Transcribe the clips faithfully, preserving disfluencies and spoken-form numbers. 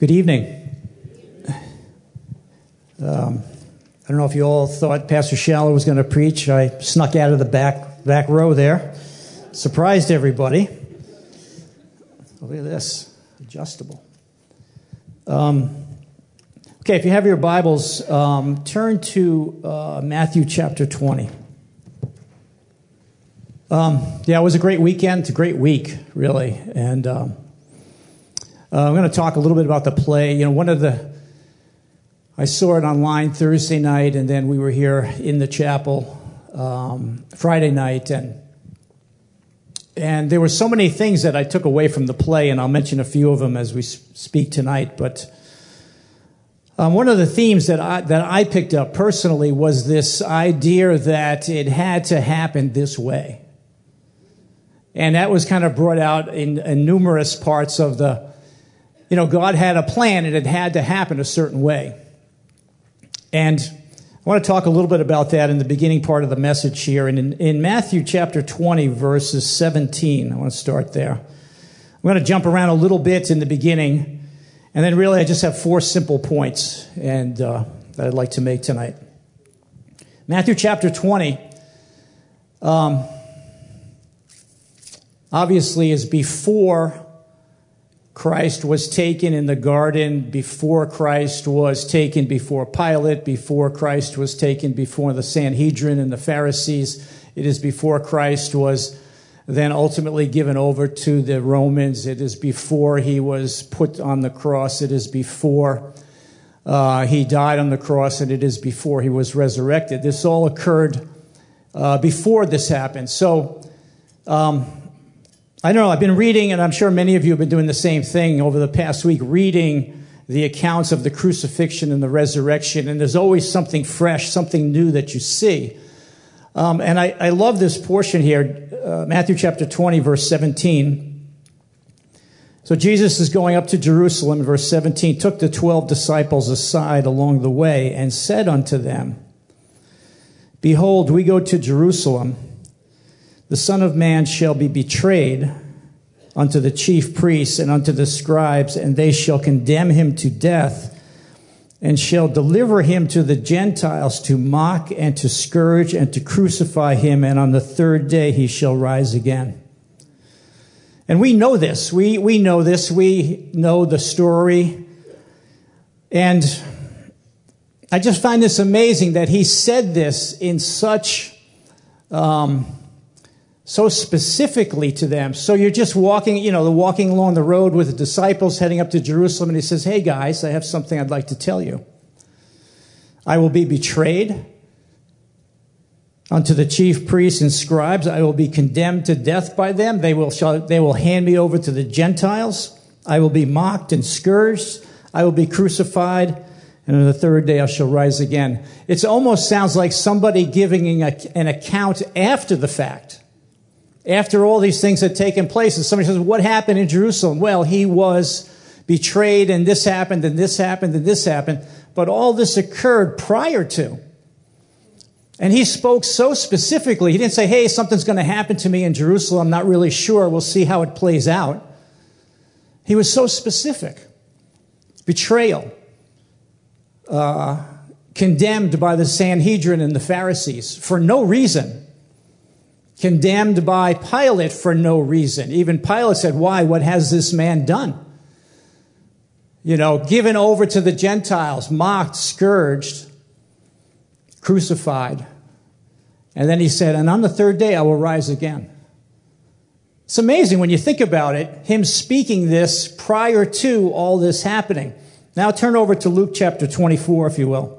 Good evening. Um, I don't know if you all thought Pastor Schaller was going to preach. I snuck out of the back back row there. Surprised everybody. Oh, look at this. Adjustable. Um, okay, if you have your Bibles, um, turn to uh, Matthew chapter twenty. Um, yeah, it was a great weekend. It's a great week, really. And um, uh, I'm going to talk a little bit about the play. You know, one of the... I saw it online Thursday night, and then we were here in the chapel um, Friday night, and and there were so many things that I took away from the play, and I'll mention a few of them as we speak tonight. But um, one of the themes that I that I picked up personally was this idea that it had to happen this way, and that was kind of brought out in, in numerous parts of the. You know, God had a plan, and it had to happen a certain way. And I want to talk a little bit about that in the beginning part of the message here. And in, in Matthew chapter twenty, verses seventeen, I want to start there. I'm going to jump around a little bit in the beginning, and then really I just have four simple points and uh, that I'd like to make tonight. Matthew chapter twenty, um, obviously is before Christ was taken in the garden, before Christ was taken before Pilate, before Christ was taken before the Sanhedrin and the Pharisees. It is before Christ was then ultimately given over to the Romans. It is before he was put on the cross. It is before uh, he died on the cross, and it is before he was resurrected. This all occurred uh, before this happened. So, um, I don't know, I've been reading, and I'm sure many of you have been doing the same thing over the past week, reading the accounts of the crucifixion and the resurrection, and there's always something fresh, something new that you see. Um, and I, I love this portion here, uh, Matthew chapter twenty, verse seventeen. So Jesus is going up to Jerusalem, verse seventeen, took the twelve disciples aside along the way and said unto them, Behold, we go to Jerusalem. The Son of Man shall be betrayed unto the chief priests and unto the scribes, and they shall condemn him to death, and shall deliver him to the Gentiles to mock and to scourge and to crucify him, and on the third day he shall rise again. And we know this. We, we know this. We know the story. And I just find this amazing that he said this in such... Um, So specifically to them. So you're just walking, you know, walking along the road with the disciples heading up to Jerusalem, and he says, hey guys, I have something I'd like to tell you. I will be betrayed unto the chief priests and scribes. I will be condemned to death by them. They will, shall, they will hand me over to the Gentiles. I will be mocked and scourged. I will be crucified. And on the third day I shall rise again. It almost sounds like somebody giving a, an account after the fact. After all these things had taken place, and somebody says, what happened in Jerusalem? Well, he was betrayed, and this happened, and this happened, and this happened. But all this occurred prior to. And he spoke so specifically. He didn't say, hey, something's going to happen to me in Jerusalem. I'm not really sure. We'll see how it plays out. He was so specific. Betrayal. Uh, condemned by the Sanhedrin and the Pharisees for no reason. Condemned by Pilate for no reason. Even Pilate said, why? What has this man done? You know, given over to the Gentiles, mocked, scourged, crucified. And then he said, and on the third day I will rise again. It's amazing when you think about it, him speaking this prior to all this happening. Now turn over to Luke chapter twenty-four, if you will.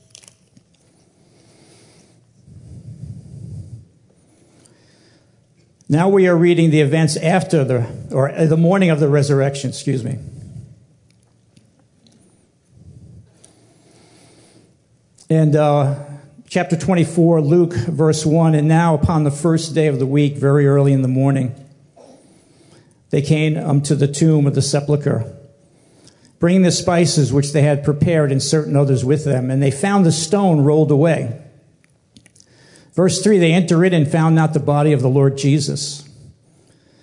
Now we are reading the events after the, or the morning of the resurrection, excuse me. And uh, chapter twenty-four, Luke, verse one, and now upon the first day of the week, very early in the morning, they came unto the tomb of the sepulchre, bringing the spices which they had prepared and certain others with them, and they found the stone rolled away. Verse three, they entered in and found not the body of the Lord Jesus.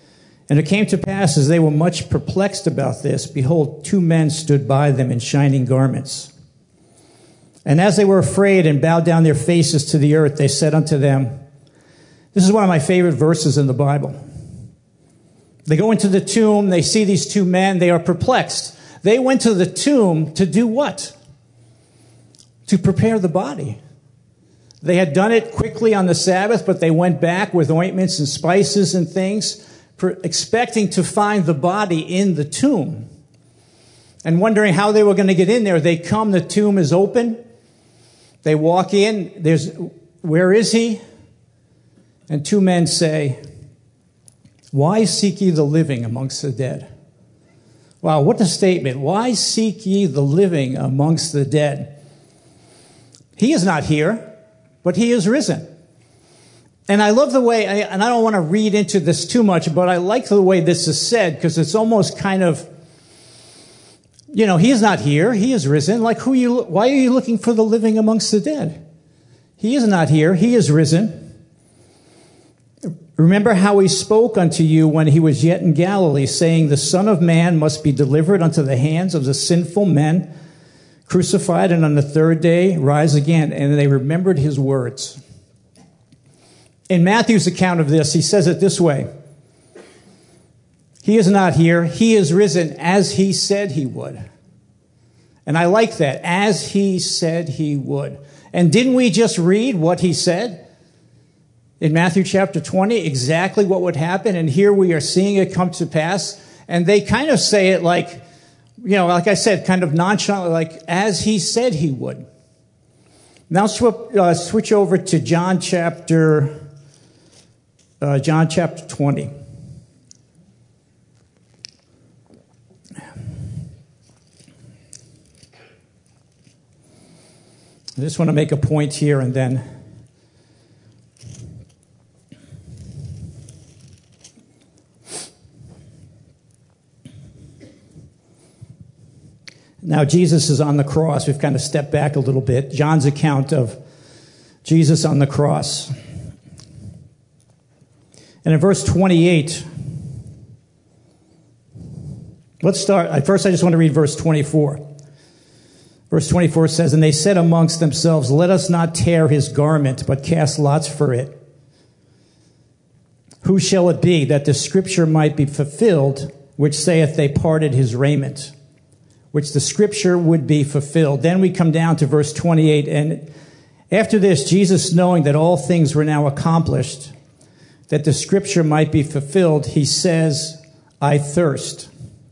And it came to pass, as they were much perplexed about this, behold, two men stood by them in shining garments. And as they were afraid and bowed down their faces to the earth, they said unto them, this is one of my favorite verses in the Bible. They go into the tomb, they see these two men, they are perplexed. They went to the tomb to do what? To prepare the body. They had done it quickly on the Sabbath, but they went back with ointments and spices and things, expecting to find the body in the tomb. And wondering how they were going to get in there. They come, the tomb is open. They walk in. There's, where is he? And two men say, why seek ye the living amongst the dead? Wow, what a statement. Why seek ye the living amongst the dead? He is not here, but he is risen. And I love the way, and I don't want to read into this too much, but I like the way this is said, because it's almost kind of, you know, he is not here, he is risen. Like, who you? Why are you looking for the living amongst the dead? He is not here, he is risen. Remember how he spoke unto you when he was yet in Galilee, saying, the Son of Man must be delivered unto the hands of the sinful men, crucified, and on the third day rise again. And they remembered his words. In Matthew's account of this, he says it this way. He is not here. He is risen as he said he would. And I like that. As he said he would. And didn't we just read what he said? In Matthew chapter twenty, exactly what would happen. And here we are seeing it come to pass. And they kind of say it like, you know, like I said, kind of nonchalant, like as he said he would. Now sw- uh, switch over to John chapter... Uh, John chapter twenty. I just want to make a point here and then. Now, Jesus is on the cross. We've kind of stepped back a little bit. John's account of Jesus on the cross. And in verse twenty-eight, let's start. First, I just want to read verse twenty-four. Verse twenty-four says, and they said amongst themselves, let us not tear his garment, but cast lots for it. Who shall it be, that the scripture might be fulfilled, which saith they parted his raiment? Which the scripture would be fulfilled. Then we come down to verse twenty-eight. And after this, Jesus, knowing that all things were now accomplished, that the scripture might be fulfilled, he says, I thirst.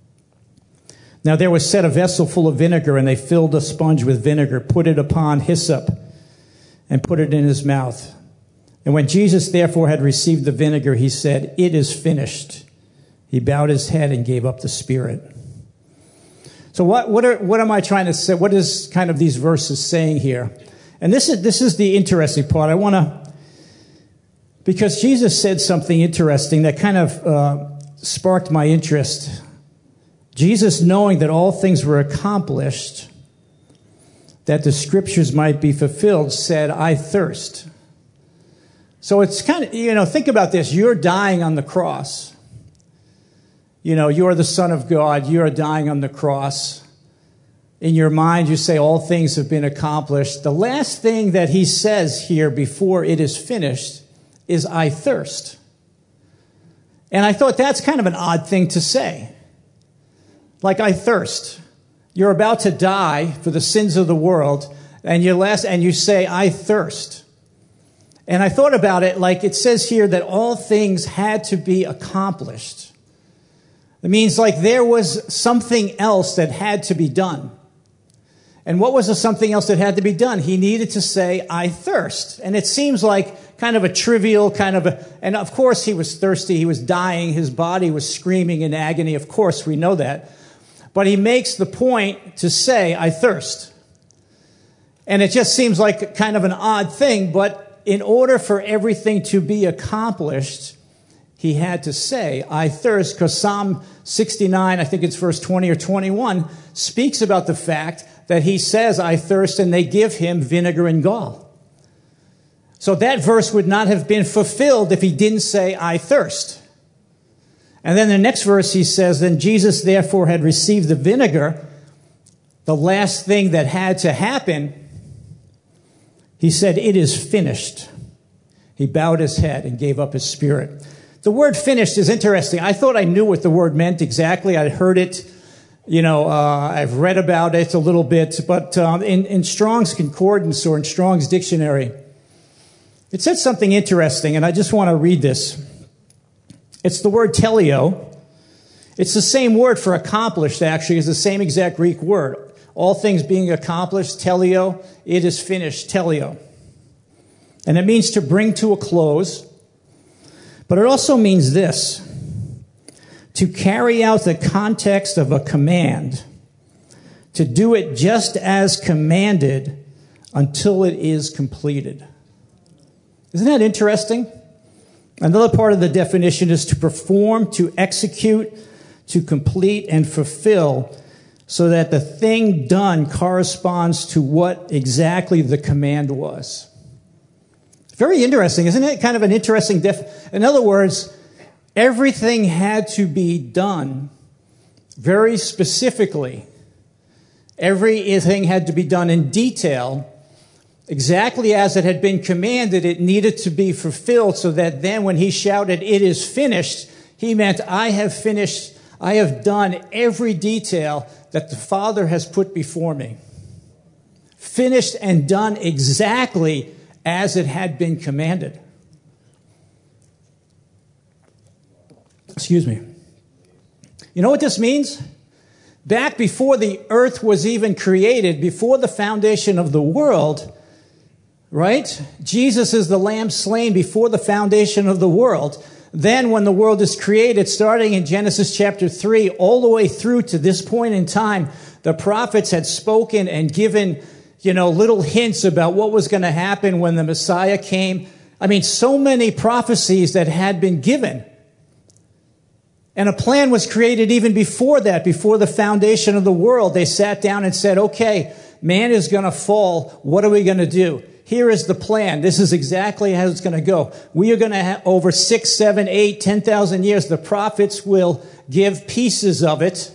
Now there was set a vessel full of vinegar, and they filled a sponge with vinegar, put it upon hyssop, and put it in his mouth. And when Jesus therefore had received the vinegar, he said, it is finished. He bowed his head and gave up the spirit. So what, what, are, what am I trying to say? What is kind of these verses saying here? And this is, this is the interesting part. I want to, because Jesus said something interesting that kind of uh, sparked my interest. Jesus, knowing that all things were accomplished, that the scriptures might be fulfilled, said, I thirst. So it's kind of, you know, think about this. You're dying on the cross. You know, you're the Son of God. You're dying on the cross. In your mind, you say all things have been accomplished. The last thing that he says here before it is finished is, I thirst. And I thought that's kind of an odd thing to say. Like, I thirst. You're about to die for the sins of the world, and you last and you say, I thirst. And I thought about it like it says here that all things had to be accomplished. It means like there was something else that had to be done. And what was the something else that had to be done? He needed to say, I thirst. And it seems like kind of a trivial kind of a, and of course he was thirsty. He was dying. His body was screaming in agony. Of course, we know that. But he makes the point to say, I thirst. And it just seems like kind of an odd thing. But in order for everything to be accomplished, he had to say, I thirst, because Psalm sixty-nine, I think it's verse twenty or twenty-one, speaks about the fact that he says, I thirst, and they give him vinegar and gall. So that verse would not have been fulfilled if he didn't say, I thirst. And then the next verse he says, then Jesus therefore had received the vinegar, the last thing that had to happen. He said, it is finished. He bowed his head and gave up his spirit. The word finished is interesting. I thought I knew what the word meant exactly. I'd heard it, you know, uh, I've read about it a little bit, but um, in, in Strong's Concordance or in Strong's Dictionary, it said something interesting, and I just want to read this. It's the word teleo. It's the same word for accomplished, actually. It's the same exact Greek word. All things being accomplished, teleo, it is finished, teleo. And it means to bring to a close. But it also means this, to carry out the context of a command, to do it just as commanded until it is completed. Isn't that interesting? Another part of the definition is to perform, to execute, to complete, and fulfill, so that the thing done corresponds to what exactly the command was. Very interesting, isn't it? Kind of an interesting def. In other words, everything had to be done very specifically. Everything had to be done in detail, exactly as it had been commanded. It needed to be fulfilled, so that then when he shouted, it is finished, he meant, I have finished, I have done every detail that the Father has put before me. Finished and done exactly as it had been commanded. Excuse me. You know what this means? Back before the earth was even created, before the foundation of the world, right? Jesus is the lamb slain before the foundation of the world. Then when the world is created, starting in Genesis chapter three, all the way through to this point in time, the prophets had spoken and given, you know, little hints about what was going to happen when the Messiah came. I mean, so many prophecies that had been given. And a plan was created even before that, before the foundation of the world. They sat down and said, okay, man is going to fall. What are we going to do? Here is the plan. This is exactly how it's going to go. We are going to have over six, seven, eight, ten thousand years. The prophets will give pieces of it.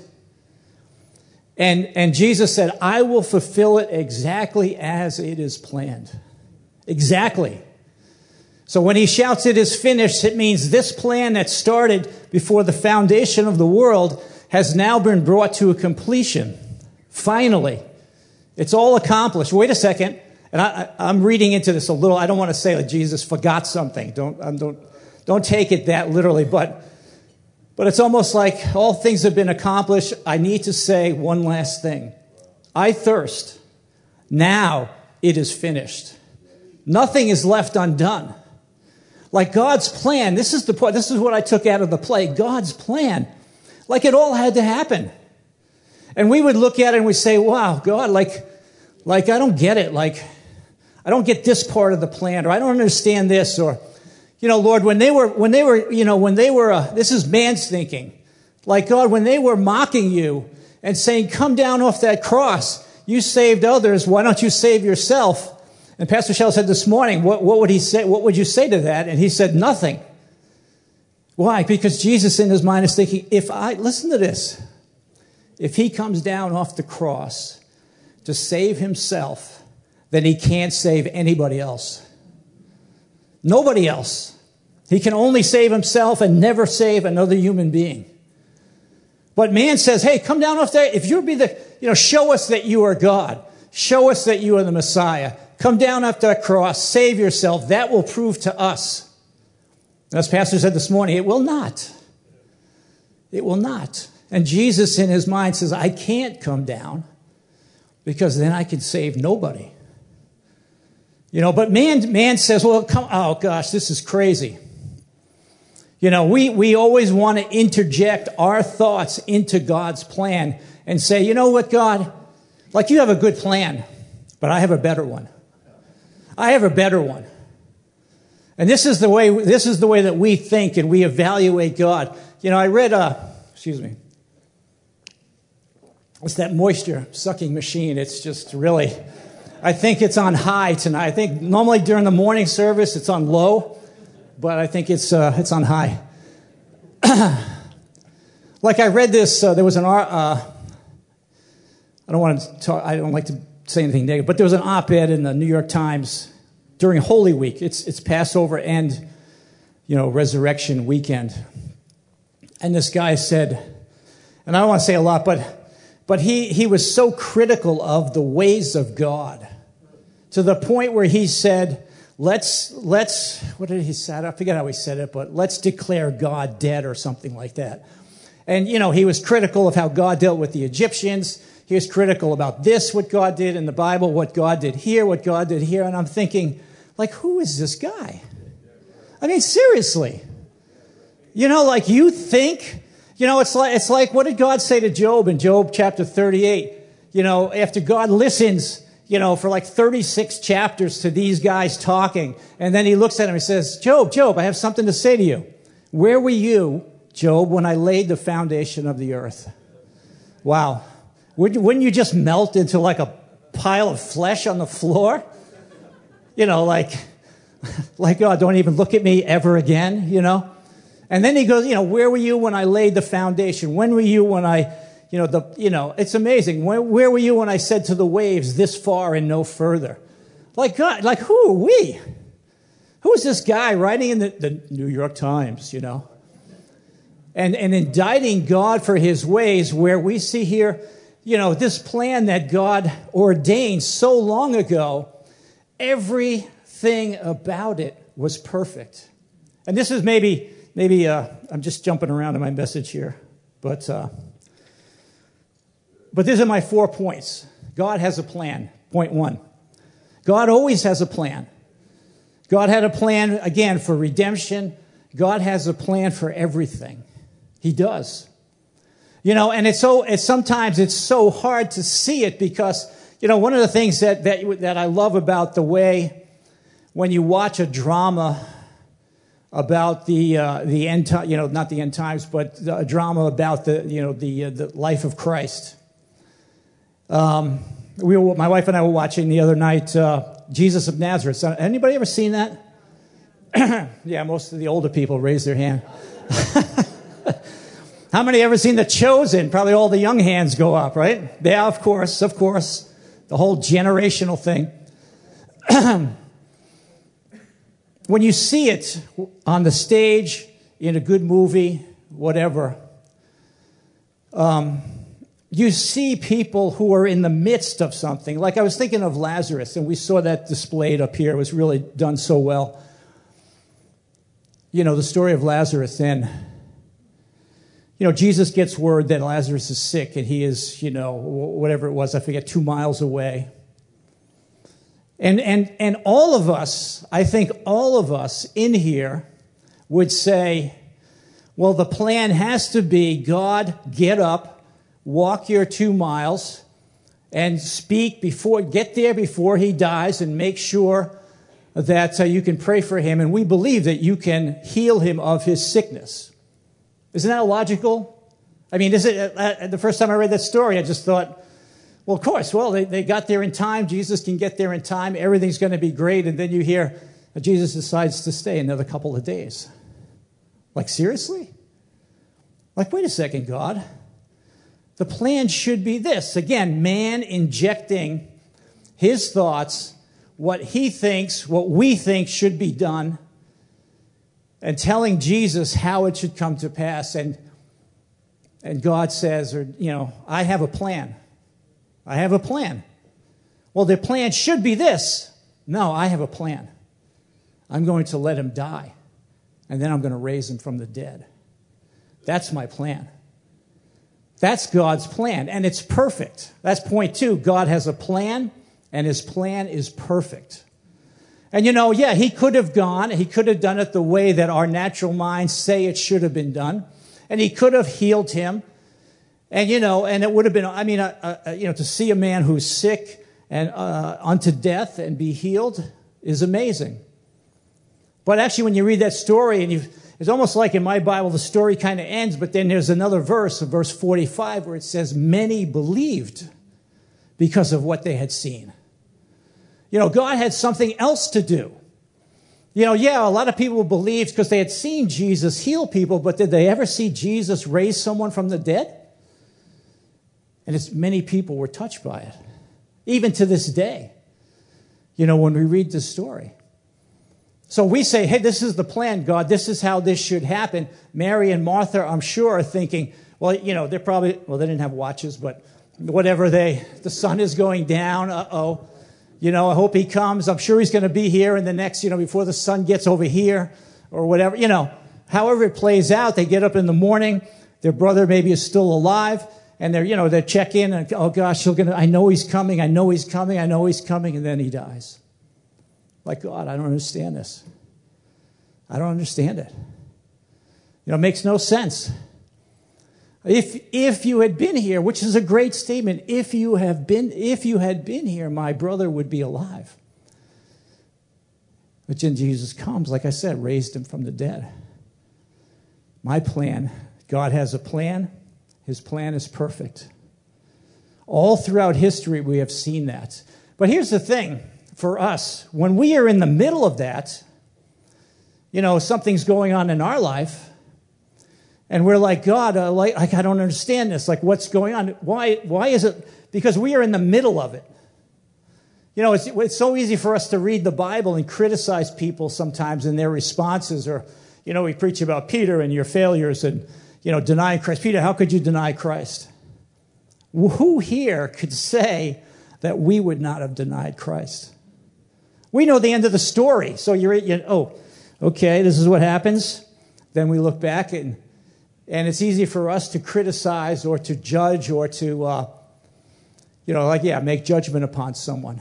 And, and Jesus said, I will fulfill it exactly as it is planned. Exactly. So when he shouts it is finished, it means this plan that started before the foundation of the world has now been brought to a completion. Finally. It's all accomplished. Wait a second. And I, I, I'm reading into this a little. I don't want to say that Jesus forgot something. Don't, um, don't, don't take it that literally. But, but it's almost like all things have been accomplished. I need to say one last thing. I thirst. Now it is finished. Nothing is left undone. Like God's plan, this is the point, this is what I took out of the play. God's plan, like it all had to happen. And we would look at it and we say, wow, God, like, like I don't get it. Like, I don't get this part of the plan, or I don't understand this, or, you know, Lord, when they were, when they were, you know, when they were, uh, this is man's thinking. Like, God, when they were mocking you and saying, come down off that cross, you saved others, why don't you save yourself? And Pastor Shell said this morning, what, what would he say? What would you say to that? And he said, nothing. Why? Because Jesus in his mind is thinking, if I, listen to this, if he comes down off the cross to save himself, then he can't save anybody else. Nobody else. He can only save himself and never save another human being. But man says, hey, come down off there. If you'll be the, you know, show us that you are God. Show us that you are the Messiah. Come down off that cross, save yourself. That will prove to us. As Pastor said this morning, it will not. It will not. And Jesus in his mind says, I can't come down because then I can save nobody. You know, but man, man says, well, come, oh gosh, this is crazy. You know, we, we always want to interject our thoughts into God's plan and say, you know what, God, like you have a good plan, but I have a better one. I have a better one. And this is the way, this is the way that we think and we evaluate God. You know, I read, uh, excuse me, it's that moisture sucking machine. It's just really, I think it's on high tonight. I think normally during the morning service, it's on low, but I think it's, uh, it's on high. Like I read this, uh, there was an, uh, I don't want to talk, I don't like to say anything negative, but there was an op-ed in the New York Times during Holy Week. It's it's Passover and, you know, Resurrection weekend. And this guy said, and I don't want to say a lot, but but he, he was so critical of the ways of God to the point where he said, let's, let's, what did he say? I forget how he said it, but let's declare God dead or something like that. And, you know, he was critical of how God dealt with the Egyptians. He was critical about this, what God did in the Bible, what God did here, what God did here. And I'm thinking, like, who is this guy? I mean, seriously. You know, like you think, you know, it's like, it's like, what did God say to Job in Job chapter thirty-eight? You know, after God listens, you know, for like thirty-six chapters to these guys talking. And then he looks at him and says, Job, Job, I have something to say to you. Where were you, Job, when I laid the foundation of the earth? Wow. Wouldn't you just melt into like a pile of flesh on the floor? You know, like, like, oh, don't even look at me ever again, you know? And then he goes, you know, where were you when I laid the foundation? When were you when I, you know, the, you know, it's amazing. Where, where were you when I said to the waves, this far and no further? Like, God, like, who are we? Who is this guy writing in the, the New York Times, you know? And, and indicting God for his ways, where we see here, you know, this plan that God ordained so long ago, everything about it was perfect. And this is maybe, maybe uh, I'm just jumping around in my message here, but uh, but these are my four points. God has a plan. Point one. God always has a plan. God had a plan, again, for redemption. God has a plan for everything. He does. You know, and it's so, it's sometimes it's so hard to see it because, you know, one of the things that, that, that I love about the way when you watch a drama about the, uh, the end time, you know, not the end times, but a drama about the, you know, the, uh, the life of Christ. Um, we were, my wife and I were watching the other night, uh, Jesus of Nazareth. Anybody ever seen that? Yeah, most of the older people raise their hand. How many ever seen The Chosen? Probably all the young hands go up, right? Yeah, of course, of course. The whole generational thing. When you see it on the stage, in a good movie, whatever, um, you see people who are in the midst of something. Like I was thinking of Lazarus, and we saw that displayed up here. It was really done so well. You know, the story of Lazarus then. You know, Jesus gets word that Lazarus is sick and he is, you know, whatever it was, I forget, two miles away. And and and all of us, I think all of us in here would say, well, the plan has to be, God, get up, walk your two miles, and speak before, get there before he dies and make sure that uh, you can pray for him. And we believe that you can heal him of his sickness. Isn't that logical? I mean, is it, uh, the first time I read that story, I just thought, well, of course, well, they, they got there in time. Jesus can get there in time. Everything's going to be great. And then you hear uh, Jesus decides to stay another couple of days. Like, seriously? Like, wait a second, God. The plan should be this. Again, man injecting his thoughts, what he thinks, what we think should be done, and telling Jesus how it should come to pass. And, and God says, or, you know, I have a plan. I have a plan. Well, the plan should be this. No, I have a plan. I'm going to let him die, and then I'm going to raise him from the dead. That's my plan. That's God's plan, and it's perfect. That's point two. God has a plan, and his plan is perfect. And, you know, yeah, he could have gone. He could have done it the way that our natural minds say it should have been done. And he could have healed him. And, you know, and it would have been, I mean, uh, uh, you know, to see a man who's sick and uh, unto death and be healed is amazing. But actually, when you read that story, and you, it's almost like in my Bible, the story kind of ends, but then there's another verse, verse forty-five, where it says, many believed because of what they had seen. You know, God had something else to do. You know, yeah, a lot of people believed because they had seen Jesus heal people, but did they ever see Jesus raise someone from the dead? And it's, many people were touched by it, even to this day, you know, when we read this story. So we say, hey, this is the plan, God. This is how this should happen. Mary and Martha, I'm sure, are thinking, well, you know, they're probably, well, they didn't have watches, but whatever they, the sun is going down, uh-oh. You know, I hope he comes. I'm sure he's going to be here in the next, you know, before the sun gets over here or whatever. You know, however it plays out, they get up in the morning. Their brother maybe is still alive. And they're, you know, they check in and, oh, gosh, gonna, I know he's coming. I know he's coming. I know he's coming. And then he dies. Like, God, I don't understand this. I don't understand it. You know, it makes no sense. If if you had been here, which is a great statement, if you have been, if you had been here, my brother would be alive. But then Jesus comes, like I said, raised him from the dead. My plan, God has a plan. His plan is perfect. All throughout history, we have seen that. But here's the thing for us. When we are in the middle of that, you know, something's going on in our life, and we're like, God, uh, like, like I don't understand this. Like, what's going on? Why, why is it? Because we are in the middle of it. You know, it's, it's so easy for us to read the Bible and criticize people sometimes in their responses. Or, you know, we preach about Peter and your failures and, you know, denying Christ. Peter, how could you deny Christ? Who here could say that we would not have denied Christ? We know the end of the story. So you're, you oh, okay, this is what happens. Then we look back, and, and it's easy for us to criticize or to judge or to, uh, you know, like, yeah, make judgment upon someone.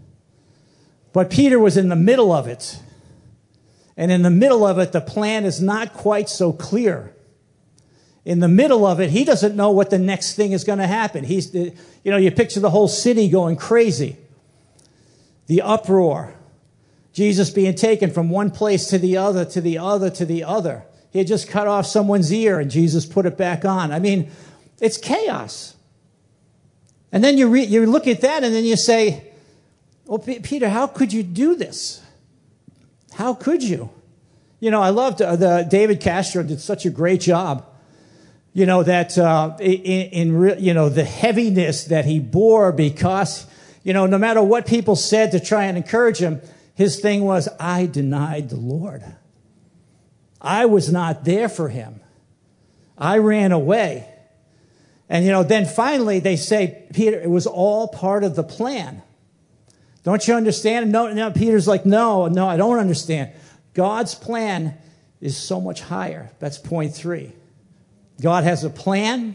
But Peter was in the middle of it. And in the middle of it, the plan is not quite so clear. In the middle of it, he doesn't know what the next thing is going to happen. He's, you know, you picture the whole city going crazy. The uproar. Jesus being taken from one place to the other, to the other, to the other. He had just cut off someone's ear and Jesus put it back on. I mean, it's chaos. And then you, re- you look at that and then you say, well, P- Peter, how could you do this? How could you? You know, I loved uh, the David Castro did such a great job. You know, that uh, in, in re- you know, the heaviness that he bore because, you know, no matter what people said to try and encourage him, his thing was, I denied the Lord. I was not there for him. I ran away. And, you know, then finally they say, Peter, it was all part of the plan. Don't you understand? No, no, Peter's like, no, no, I don't understand. God's plan is so much higher. That's point three. God has a plan.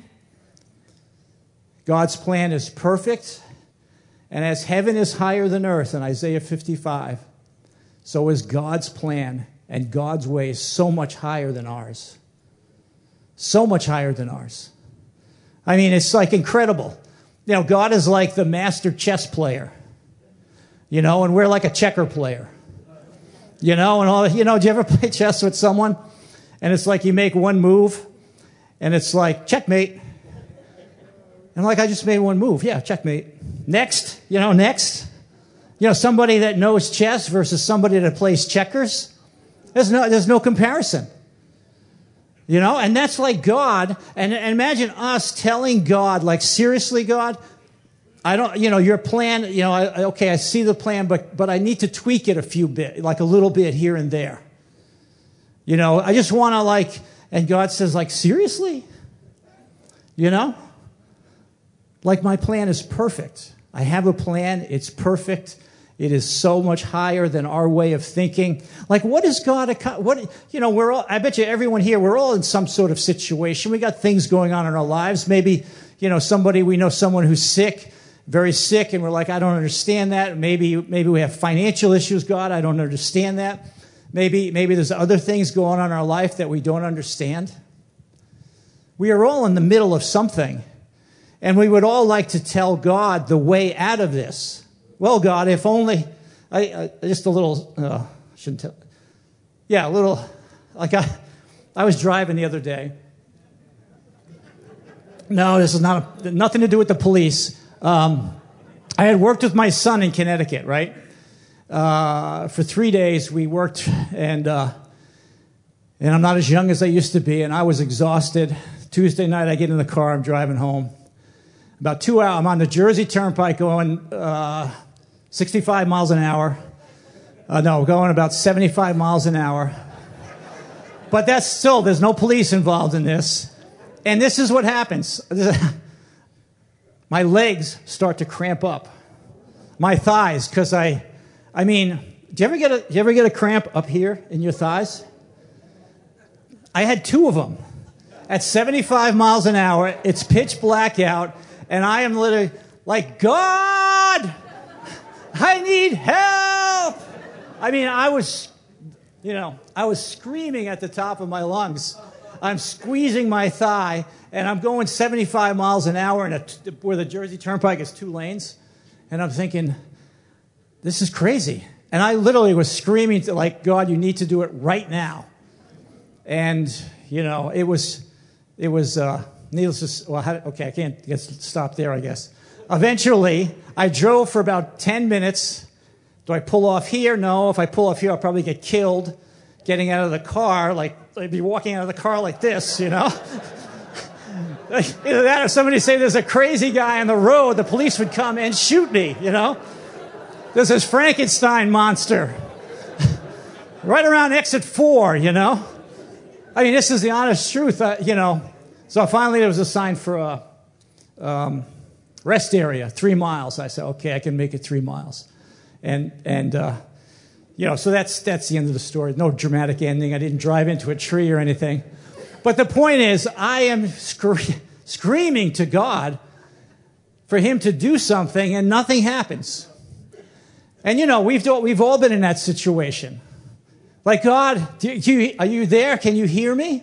God's plan is perfect. And as heaven is higher than earth in Isaiah fifty-five, so is God's plan and God's way is so much higher than ours. So much higher than ours. I mean, it's like incredible. You know, God is like the master chess player. You know, and we're like a checker player. You know, and all, you know, do you ever play chess with someone? And it's like you make one move. And it's like, checkmate. And like, I just made one move. Yeah, checkmate. Next, you know, next. You know, somebody that knows chess versus somebody that plays checkers. There's no, there's no comparison. You know, and that's like God. And, and imagine us telling God, like, seriously, God, I don't, you know, your plan, you know, I, okay, I see the plan, but, but I need to tweak it a few bit, like a little bit here and there. You know, I just want to like, and God says, like, seriously? You know? Like, my plan is perfect. I have a plan. It's perfect. It is so much higher than our way of thinking. Like, what is God, what, you know, we're all, I bet you everyone here, we're all in some sort of situation. We got things going on in our lives. Maybe, you know, somebody, we know someone who's sick, very sick, and we're like, I don't understand that. Maybe, maybe we have financial issues, God. I don't understand that. Maybe, maybe there's other things going on in our life that we don't understand. We are all in the middle of something. And we would all like to tell God the way out of this. Well, God, if only, I, I just a little, uh, shouldn't tell. Yeah, a little, like I, I was driving the other day. No, this is not, a, nothing to do with the police. Um, I had worked with my son in Connecticut, right? uh, for three days we worked, and uh, and I'm not as young as I used to be, and I was exhausted. Tuesday night I get in the car, I'm driving home. About two hours, I'm on the Jersey Turnpike going uh, sixty-five miles an hour. Uh, no, going about seventy-five miles an hour. But that's still, there's no police involved in this. And this is what happens. My legs start to cramp up. My thighs, because I, I mean, do you ever get a, do you ever get a cramp up here in your thighs? I had two of them. At seventy-five miles an hour, it's pitch black out, and I am literally like, God, I need help. I mean, I was, you know, I was screaming at the top of my lungs. I'm squeezing my thigh, and I'm going seventy-five miles an hour in a, where the Jersey Turnpike is two lanes. And I'm thinking, this is crazy. And I literally was screaming to, like, God, you need to do it right now. And, you know, it was, it was, uh, needless to, well, how, okay, I can't I guess stop there, I guess. Eventually, I drove for about ten minutes. Do I pull off here? No. If I pull off here, I'll probably get killed getting out of the car. Like, I'd be walking out of the car like this, you know? Either that or somebody say there's a crazy guy on the road, the police would come and shoot me, you know? There's this Frankenstein monster. Right around exit four, you know? I mean, this is the honest truth, uh, you know? So finally there was a sign for a um, rest area, three miles. I said, okay, I can make it three miles. And, and uh, you know, so that's, that's the end of the story. No dramatic ending. I didn't drive into a tree or anything. But the point is, I am scre- screaming to God for him to do something, and nothing happens. And, you know, we've, we've all been in that situation. Like, God, do you, are you there? Can you hear me?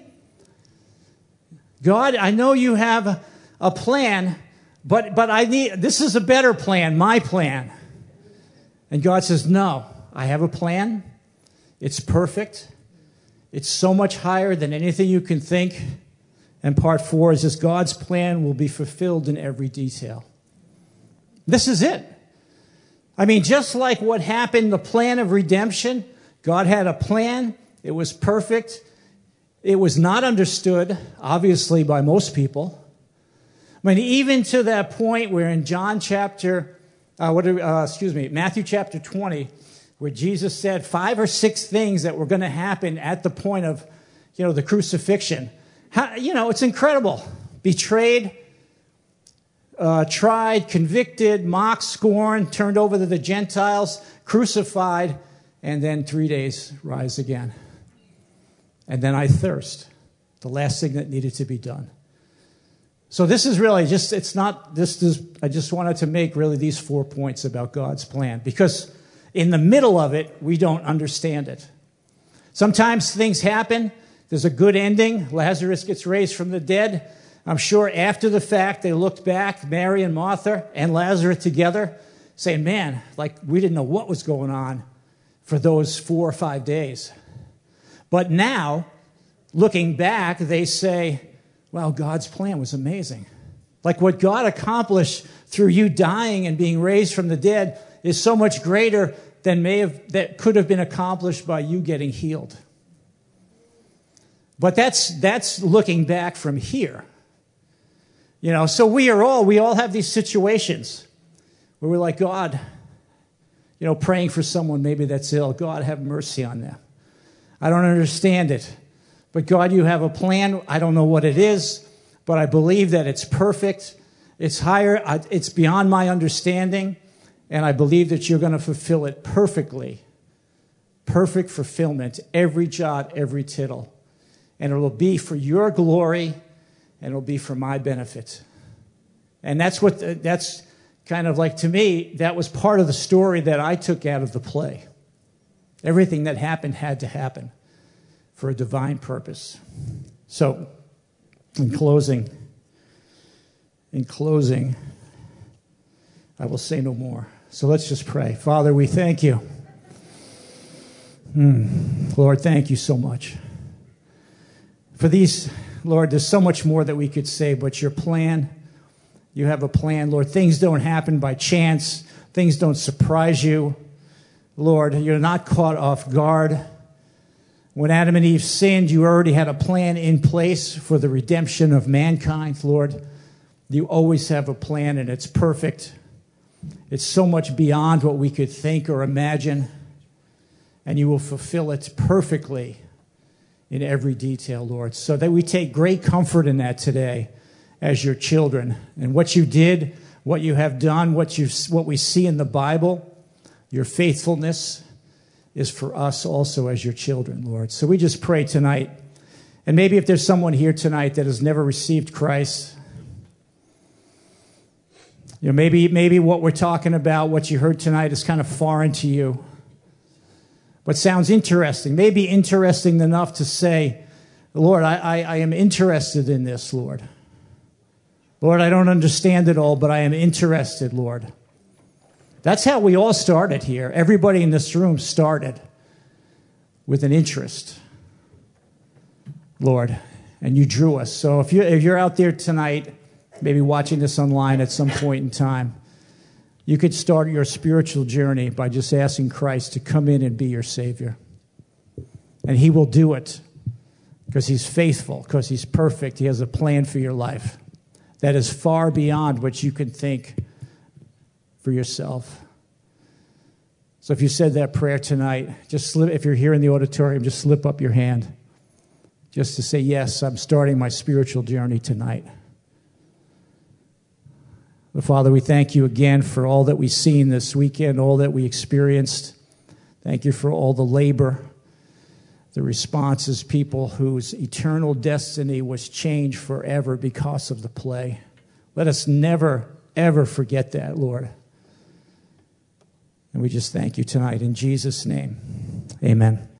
God, I know you have a, a plan, but, but I need, this is a better plan, my plan. And God says, no, I have a plan. It's perfect. It's so much higher than anything you can think. And part four is this: God's plan will be fulfilled in every detail. This is it. I mean, just like what happened, the plan of redemption, God had a plan. It was perfect. It was not understood, obviously, by most people. I mean, even to that point where in John chapter, uh, what? Uh, excuse me, Matthew chapter twenty, where Jesus said five or six things that were going to happen at the point of, you know, the crucifixion. How, you know, it's incredible. Betrayed, uh, tried, convicted, mocked, scorned, turned over to the Gentiles, crucified, and then three days rise again. And then I thirst, the last thing that needed to be done. So this is really just, it's not, this is, I just wanted to make really these four points about God's plan, because in the middle of it, we don't understand it. Sometimes things happen. There's a good ending. Lazarus gets raised from the dead. I'm sure after the fact, they looked back, Mary and Martha and Lazarus together, saying, man, like we didn't know what was going on for those four or five days. But now, looking back, they say, well, God's plan was amazing. Like what God accomplished through you dying and being raised from the dead is so much greater than may have, that could have been accomplished by you getting healed. But that's, that's looking back from here. You know, so we are all, we all have these situations where we're like, God, you know, praying for someone maybe that's ill. God, have mercy on them. I don't understand it. But God, you have a plan. I don't know what it is, but I believe that it's perfect. It's higher. It's beyond my understanding. And I believe that you're going to fulfill it perfectly. Perfect fulfillment, every jot, every tittle. And it will be for your glory, and it will be for my benefit. And that's what, the, that's kind of like, to me, that was part of the story that I took out of the play. Everything that happened had to happen for a divine purpose. So, in closing, in closing, I will say no more. So let's just pray. Father, we thank you. Mm. Lord, thank you so much. For these, Lord, there's so much more that we could say, but your plan, you have a plan, Lord. Things don't happen by chance. Things don't surprise you. Lord, you're not caught off guard. When Adam and Eve sinned, you already had a plan in place for the redemption of mankind, Lord. You always have a plan, and it's perfect. It's so much beyond what we could think or imagine, and you will fulfill it perfectly in every detail, Lord, so that we take great comfort in that today as your children. And what you did, what you have done, what you what we see in the Bible, your faithfulness is for us also as your children, Lord. So we just pray tonight. And maybe if there's someone here tonight that has never received Christ, you know, maybe maybe what we're talking about, what you heard tonight, is kind of foreign to you, but sounds interesting. Maybe interesting enough to say, Lord, I, I, I am interested in this, Lord. Lord, I don't understand it all, but I am interested, Lord. That's how we all started here. Everybody in this room started with an interest, Lord, and you drew us. So if you if you're out there tonight, maybe watching this online at some point in time, you could start your spiritual journey by just asking Christ to come in and be your Savior. And he will do it because he's faithful, because he's perfect. He has a plan for your life that is far beyond what you can think for yourself. So if you said that prayer tonight, just slip, if you're here in the auditorium, just slip up your hand just to say, yes, I'm starting my spiritual journey tonight. But Father, we thank you again for all that we've seen this weekend, all that we experienced. Thank you for all the labor, the responses, people whose eternal destiny was changed forever because of the play. Let us never, ever forget that, Lord. And we just thank you tonight in Jesus' name. Amen.